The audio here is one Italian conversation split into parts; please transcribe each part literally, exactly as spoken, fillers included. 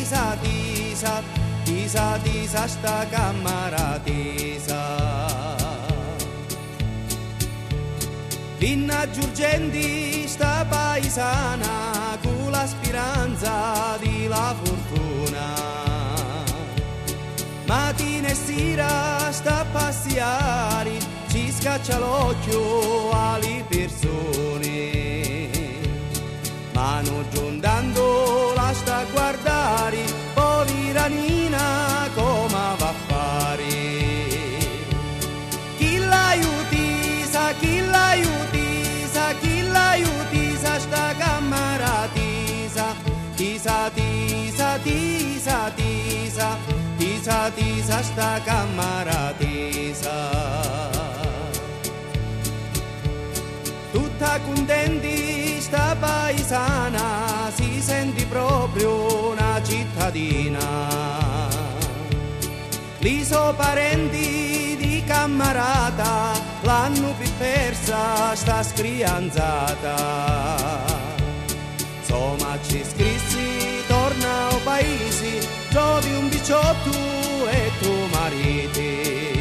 tisa, tisa, tisa, tisa sta camera tisa. Vinna Giurgenti sta paesana con la speranza di la fortuna. Mattina e sera sta a passiare, ci scaccia l'occhio alle persone. Ma non giondando la sta a guardare, povera Nina come va a fare. Chi l'aiutisa, chi l'aiutisa, chi l'aiutisa sta camera tisa, tisa, tisa, tisa, tisa, tisa, tisa sta camera tisa. Tutta contenti sta paesana, si sente proprio una cittadina. Li so parenti di camarata, l'hanno più persa sta scrianzata. Insomma ci scrissi, torna al paese, trovi un bicciotto e tuo marito.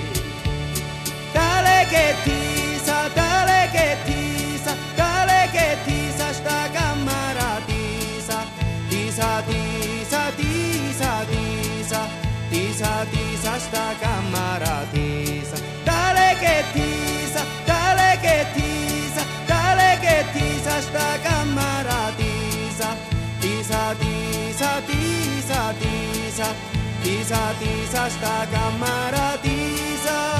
Tale che tisa, tale che tisa, tale che tisa sta camera tisa, tisa, tisa, tisa, tisa, tisa, tisa sta camera tisa. Tale che tisa, tale che tisa, tale che tisa sta camera tisa, tisa, tisa, tisa, tisa, tisa, tisa sta camera tisa.